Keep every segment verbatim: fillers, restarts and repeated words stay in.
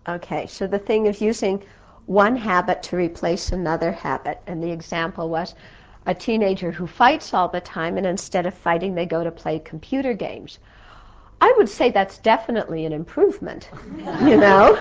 Okay, so the thing is using one habit to replace another habit. And the example was a teenager who fights all the time, and instead of fighting, they go to play computer games. I would say that's definitely an improvement, you know?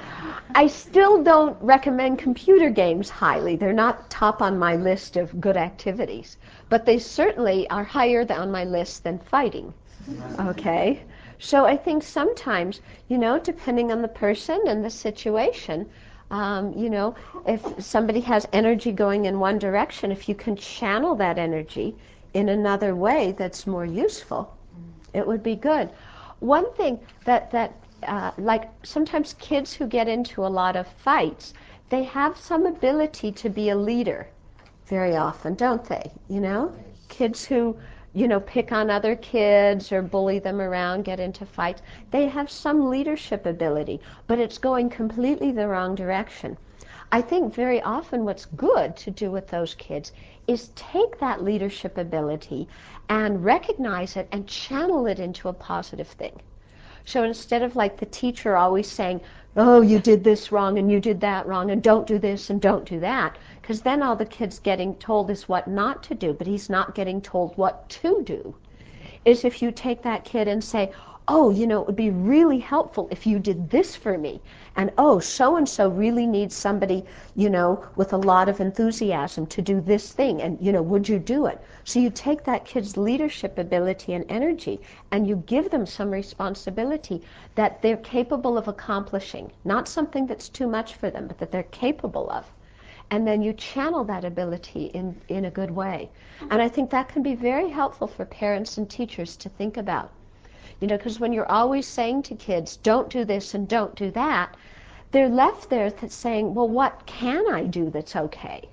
I still don't recommend computer games highly. They're not top on my list of good activities. But they certainly are higher on my list than fighting, okay? So I think sometimes, you know, depending on the person and the situation, um, you know, if somebody has energy going in one direction, if you can channel that energy in another way that's more useful, it would be good. One thing that, that uh, like sometimes kids who get into a lot of fights, they have some ability to be a leader very often, don't they? You know, kids who, you know, pick on other kids or bully them around, get into fights, they have some leadership ability, but it's going completely the wrong direction. I think very often what's good to do with those kids is take that leadership ability and recognize it and channel it into a positive thing. So instead of like the teacher always saying, oh, you did this wrong and you did that wrong and don't do this and don't do that, because then all the kid's getting told is what not to do, but he's not getting told what to do, is if you take that kid and say, oh, you know, it would be really helpful if you did this for me. And, oh, so-and-so really needs somebody, you know, with a lot of enthusiasm to do this thing. And, you know, would you do it? So you take that kid's leadership ability and energy and you give them some responsibility that they're capable of accomplishing. Not something that's too much for them, but that they're capable of. And then you channel that ability in, in a good way. And I think that can be very helpful for parents and teachers to think about. You know, because when you're always saying to kids, don't do this and don't do that, they're left there saying, well, what can I do that's okay?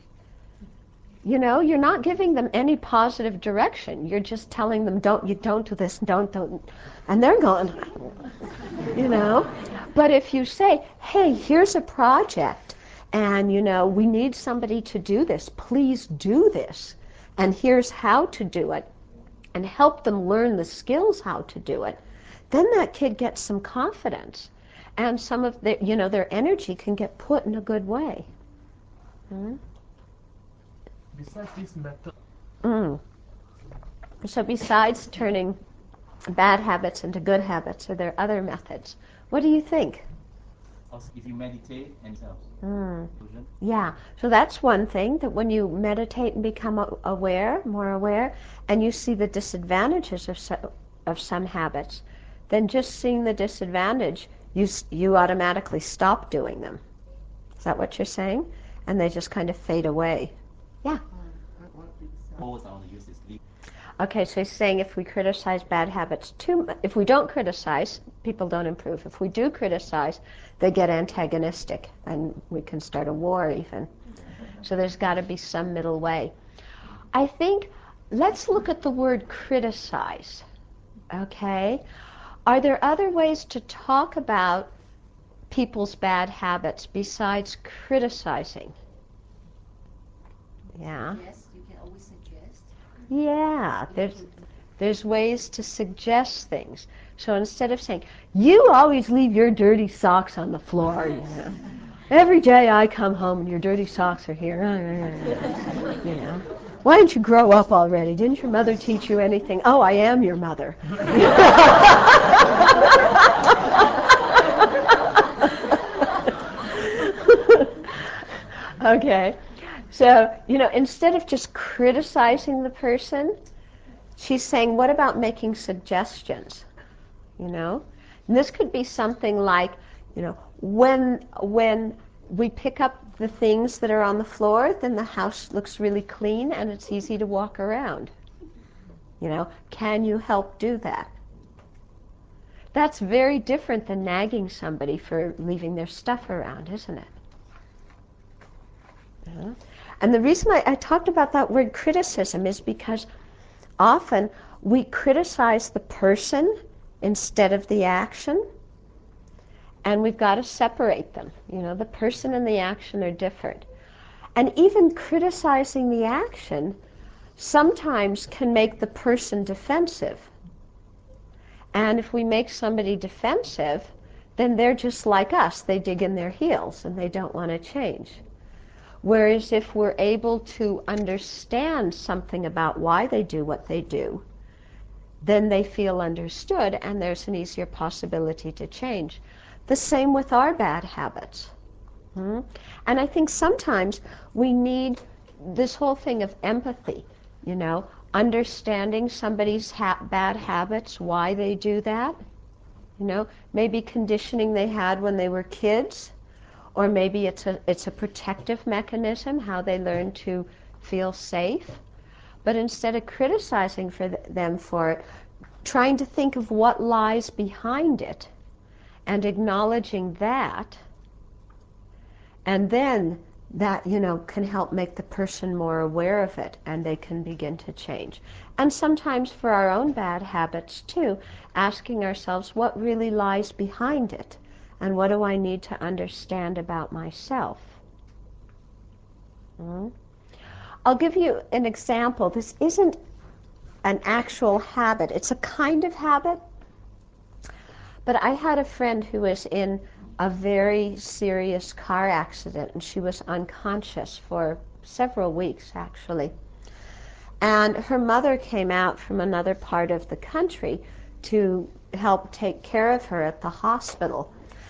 You know, you're not giving them any positive direction. You're just telling them, don't, you don't do this, don't, don't. And they're going, you know. But if you say, hey, here's a project, and, you know, we need somebody to do this, please do this, and here's how to do it, and help them learn the skills how to do it, then that kid gets some confidence, and some of their, you know, their energy can get put in a good way. Hmm? Besides this method, Mm. So besides turning bad habits into good habits, are there other methods? What do you think? Also, if you meditate and yourself. Mm. Yeah, so that's one thing, that when you meditate and become aware, more aware, and you see the disadvantages of so, of some habits, then just seeing the disadvantage, you you automatically stop doing them. Is that what you're saying? And they just kind of fade away. Yeah. Always on the use is leave. Okay, so he's saying if we criticize bad habits too much, if we don't criticize, people don't improve. If we do criticize, they get antagonistic, and we can start a war even. So there's got to be some middle way. I think, let's look at the word criticize, okay? Are there other ways to talk about people's bad habits besides criticizing? Yeah. Yes, you can always suggest. Yeah, there's there's ways to suggest things. So instead of saying, you always leave your dirty socks on the floor, you know. Every day I come home and your dirty socks are here. You know. Why didn't you grow up already? Didn't your mother teach you anything? Oh, I am your mother. Okay. So, you know, instead of just criticizing the person, she's saying, what about making suggestions? You know? And this could be something like, you know, when when we pick up the things that are on the floor, then the house looks really clean and it's easy to walk around. You know, can you help do that? That's very different than nagging somebody for leaving their stuff around, isn't it? Yeah. And the reason I, I talked about that word criticism is because often we criticize the person instead of the action, and we've got to separate them. You know, the person and the action are different. And even criticizing the action sometimes can make the person defensive. And if we make somebody defensive, then they're just like us. They dig in their heels and they don't want to change. Whereas if we're able to understand something about why they do what they do, then they feel understood and there's an easier possibility to change. The same with our bad habits. Hmm? And I think sometimes we need this whole thing of empathy, you know, understanding somebody's ha- bad habits, why they do that, you know, maybe conditioning they had when they were kids, or maybe it's a it's a protective mechanism, how they learn to feel safe. But instead of criticizing for th- them for it, trying to think of what lies behind it and acknowledging that, and then that, you know, can help make the person more aware of it and they can begin to change. And sometimes for our own bad habits too, asking ourselves what really lies behind it and what do I need to understand about myself. Mm-hmm. I'll give you an example. This isn't an actual habit. It's a kind of habit. But I had a friend who was in a very serious car accident, and she was unconscious for several weeks, actually. And her mother came out from another part of the country to help take care of her at the hospital.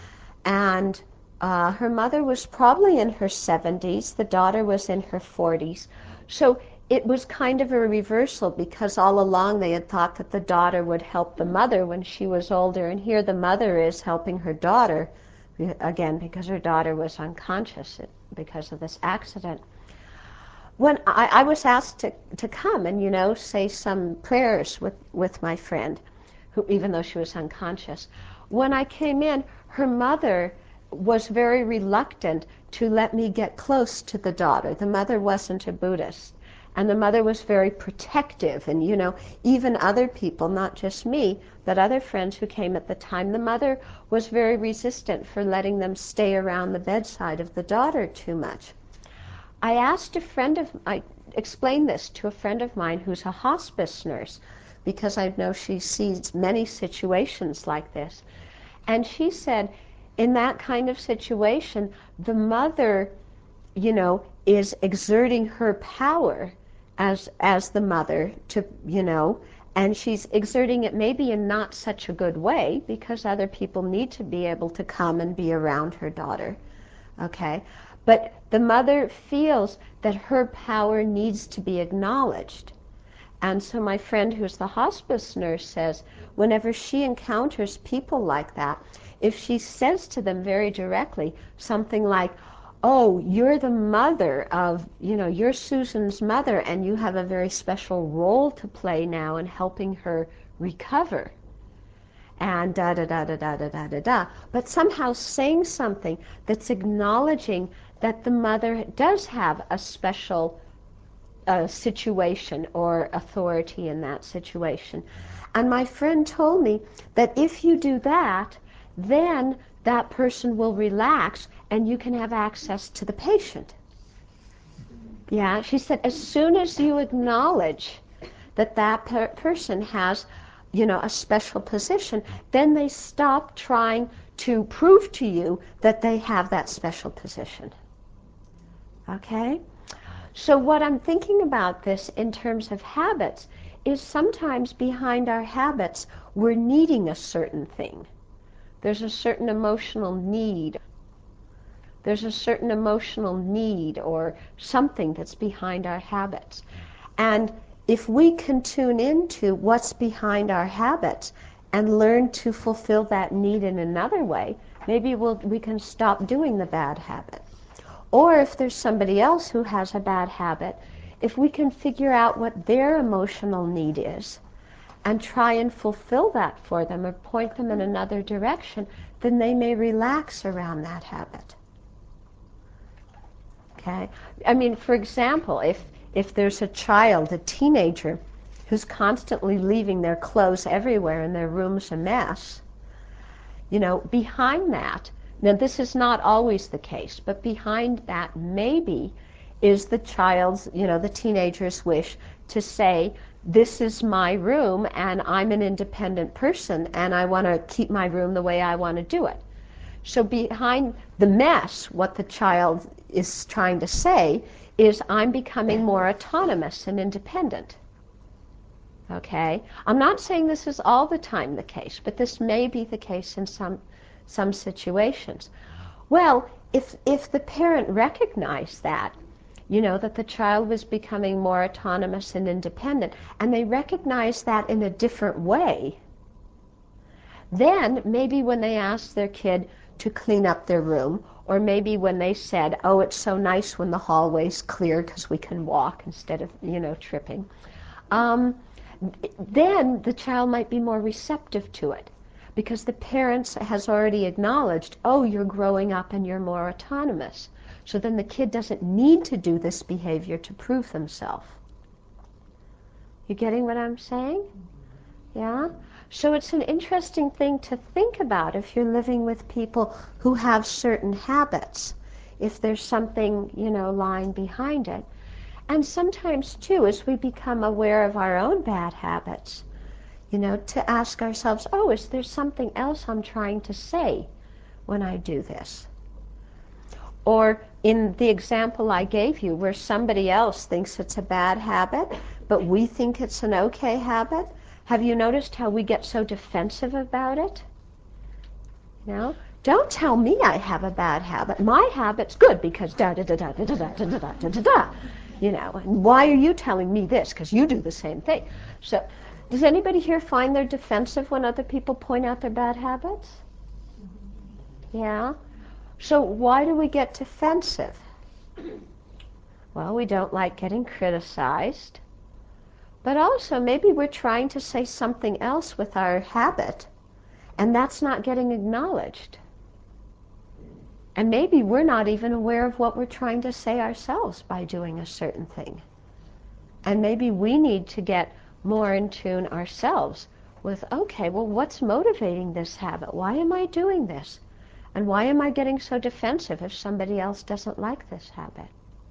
And uh, her mother was probably in her seventies. The daughter was in her forties. So it was kind of a reversal, because all along they had thought that the daughter would help the mother when she was older, and here the mother is helping her daughter, again, because her daughter was unconscious because of this accident. When I, I was asked to, to come and, you know, say some prayers with, with my friend, who, even though she was unconscious. When I came in, her mother was very reluctant to let me get close to the daughter. The mother wasn't a Buddhist. And the mother was very protective, and, you know, even other people, not just me, but other friends who came at the time, the mother was very resistant for letting them stay around the bedside of the daughter too much. I asked a friend of, I explained this to a friend of mine who's a hospice nurse, because I know she sees many situations like this. And she said, in that kind of situation, the mother, you know, is exerting her power as as the mother to, you know, and she's exerting it maybe in not such a good way, because other people need to be able to come and be around her daughter, okay? But the mother feels that her power needs to be acknowledged. And so my friend who's the hospice nurse says, whenever she encounters people like that, if she says to them very directly something like, oh, you're the mother of, you know, you're Susan's mother, and you have a very special role to play now in helping her recover, and da da da da da da da da da. But somehow saying something that's acknowledging that the mother does have a special uh, situation or authority in that situation. And my friend told me that if you do that, then that person will relax and you can have access to the patient. Yeah, she said, as soon as you acknowledge that that per- person has, you know, a special position, then they stop trying to prove to you that they have that special position. Okay? So what I'm thinking about this in terms of habits is sometimes behind our habits we're needing a certain thing. There's a certain emotional need. There's a certain emotional need or something that's behind our habits. And if we can tune into what's behind our habits and learn to fulfill that need in another way, maybe we'll, we can stop doing the bad habit. Or if there's somebody else who has a bad habit, if we can figure out what their emotional need is and try and fulfill that for them or point them in another direction, then they may relax around that habit. Okay? I mean, for example, if, if there's a child, a teenager, who's constantly leaving their clothes everywhere and their room's a mess, you know, behind that, now this is not always the case, but behind that maybe is the child's, you know, the teenager's wish to say, this is my room and I'm an independent person and I want to keep my room the way I want to do it. So behind the mess, what the child is trying to say is, I'm becoming more autonomous and independent. Okay? I'm not saying this is all the time the case, but this may be the case in some some situations. Well, if if the parent recognized that, you know, that the child was becoming more autonomous and independent, and they recognized that in a different way, then maybe when they asked their kid to clean up their room, or maybe when they said, oh, it's so nice when the hallway's clear because we can walk instead of, you know, tripping, um, then the child might be more receptive to it, because the parent has already acknowledged, oh, you're growing up and you're more autonomous. So then the kid doesn't need to do this behavior to prove themselves. You getting what I'm saying? Yeah? So it's an interesting thing to think about if you're living with people who have certain habits, if there's something, you know, lying behind it. And sometimes, too, as we become aware of our own bad habits, you know, to ask ourselves, oh, is there something else I'm trying to say when I do this? Or in the example I gave you, where somebody else thinks it's a bad habit, but we think it's an okay habit, have you noticed how we get so defensive about it? You know, don't tell me I have a bad habit. My habit's good because da da da da da da da da da da da da. You know, and why are you telling me this? Because you do the same thing. So, does anybody here find they're defensive when other people point out their bad habits? Yeah. So why do we get defensive? Well, we don't like getting criticized. But also, maybe we're trying to say something else with our habit, and that's not getting acknowledged. And maybe we're not even aware of what we're trying to say ourselves by doing a certain thing. And maybe we need to get more in tune ourselves with, okay, well, what's motivating this habit? Why am I doing this? And why am I getting so defensive if somebody else doesn't like this habit?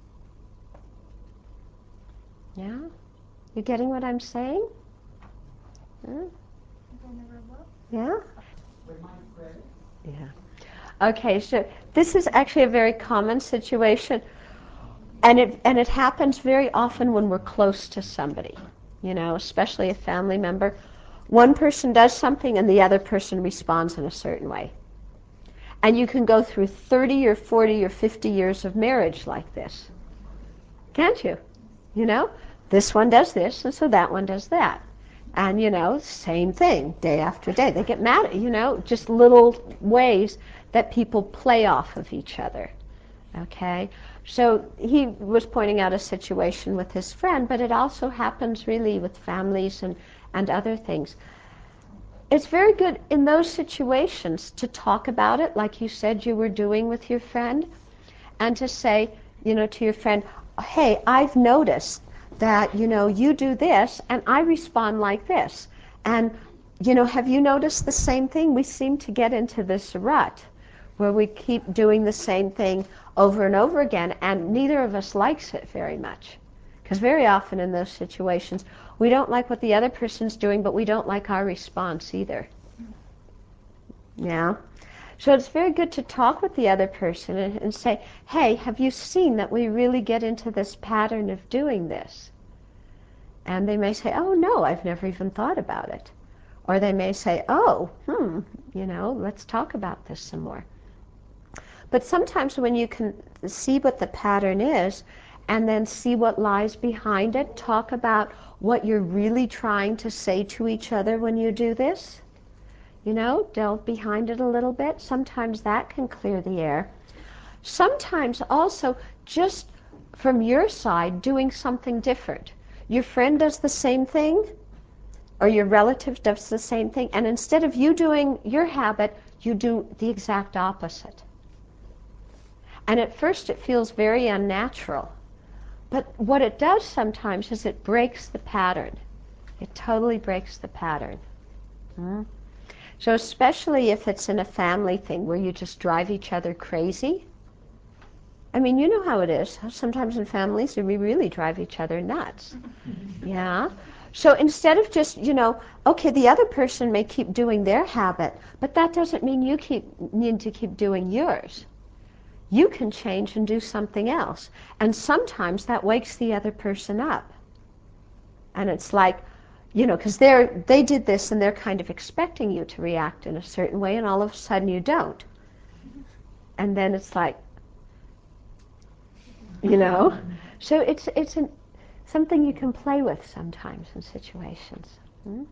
Yeah? You getting what I'm saying? Huh? Yeah? Yeah. Okay, so this is actually a very common situation, and it and it happens very often when we're close to somebody, you know, especially a family member. One person does something and the other person responds in a certain way. And you can go through thirty or forty or fifty years of marriage like this. Can't you? You know? This one does this, and so that one does that. And, you know, same thing, day after day. They get mad at, you know, just little ways that people play off of each other. Okay? So he was pointing out a situation with his friend, but it also happens really with families and, and other things. It's very good in those situations to talk about it, like you said you were doing with your friend, and to say, you know, to your friend, hey, I've noticed that, you know, you do this, and I respond like this. And, you know, have you noticed the same thing? We seem to get into this rut where we keep doing the same thing over and over again, and neither of us likes it very much. Because very often in those situations, we don't like what the other person's doing, but we don't like our response either. Yeah? So it's very good to talk with the other person and, and say, hey, have you seen that we really get into this pattern of doing this? And they may say, oh, no, I've never even thought about it. Or they may say, oh, hmm, you know, let's talk about this some more. But sometimes when you can see what the pattern is and then see what lies behind it, talk about what you're really trying to say to each other when you do this. You know, delve behind it a little bit. Sometimes that can clear the air. Sometimes also just from your side doing something different. Your friend does the same thing, or your relative does the same thing, and instead of you doing your habit, you do the exact opposite. And at first it feels very unnatural. But what it does sometimes is it breaks the pattern. It totally breaks the pattern. Hmm? So especially if it's in a family thing where you just drive each other crazy. I mean, you know how it is. Sometimes in families we really drive each other nuts. Yeah? So instead of just, you know, okay, the other person may keep doing their habit, but that doesn't mean you keep need to keep doing yours. You can change and do something else. And sometimes that wakes the other person up. And it's like, you know, because they're they did this and they're kind of expecting you to react in a certain way, and all of a sudden you don't. And then it's like, you know, so it's it's an, something you can play with sometimes in situations. Hmm?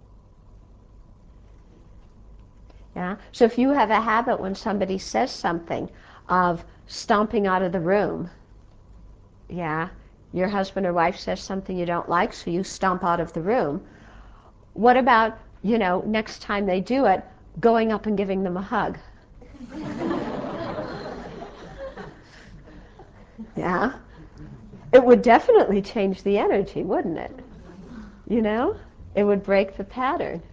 Yeah. So if you have a habit when somebody says something of stomping out of the room, yeah, your husband or wife says something you don't like, so you stomp out of the room. What about, you know, next time they do it, going up and giving them a hug? Yeah? It would definitely change the energy, wouldn't it? You know? It would break the pattern.